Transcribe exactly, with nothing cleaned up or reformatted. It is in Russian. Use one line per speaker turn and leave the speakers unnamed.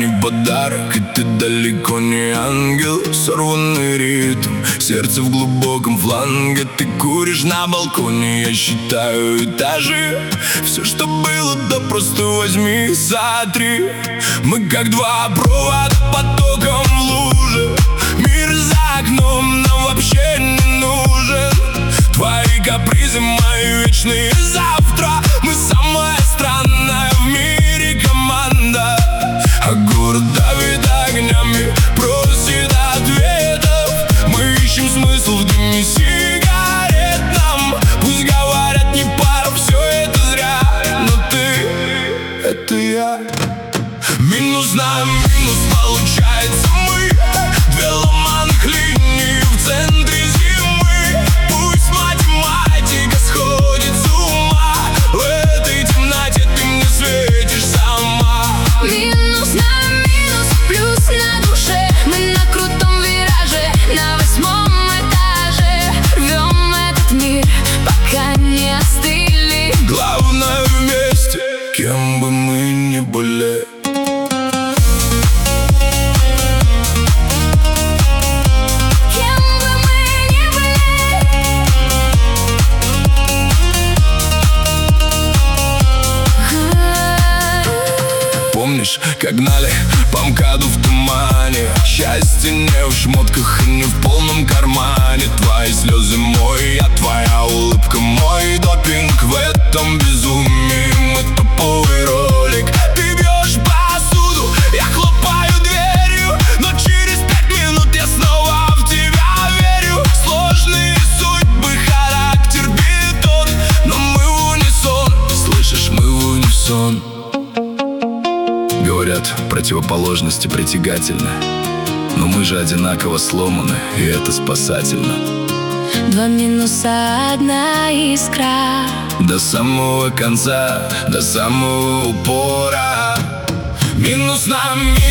не подарок, и ты далеко не ангел. Сорванный ритм, сердце в глубоком фланге. Ты куришь на балконе, я считаю этажи. Все, что было, да просто возьми и сотри. Мы как два провода потоком в луже. Мир за окном нам вообще не нужен. Твои капризы, мои вечные завтра. Мы самая странная в мире команда. А город давит огнями, просит ответов. Мы ищем смысл в дыме сигарет нам. Пусть говорят, не пара, все это зря. Но ты — это я. Минус на минус получается мы. Две ломаных линии в центре зимы. Пусть математика сходит с ума. В этой темноте ты мне светишь сама.
Минус на минус, плюс на душе. Мы на крутом вираже, на восьмом этаже. Рвем этот мир, пока не остыли.
Главное вместе, кем бы мы ни были. Помнишь, как гнали по МКАДу в тумане? Счастье не в шмотках и не в полном кармане. Твои слезы мой, а твоя улыбка мой допинг. В этом безумии мы топовый ролик. Ты бьешь посуду, я хлопаю дверью. Но через пять минут я снова в тебя верю. Сложные судьбы, характер бетон. Но мы в унисон, слышишь, мы в унисон. Говорят, противоположности притягательны, но мы же одинаково сломаны, и это спасательно.
Два минуса, одна искра.
До самого конца, до самого упора. Минус на минус.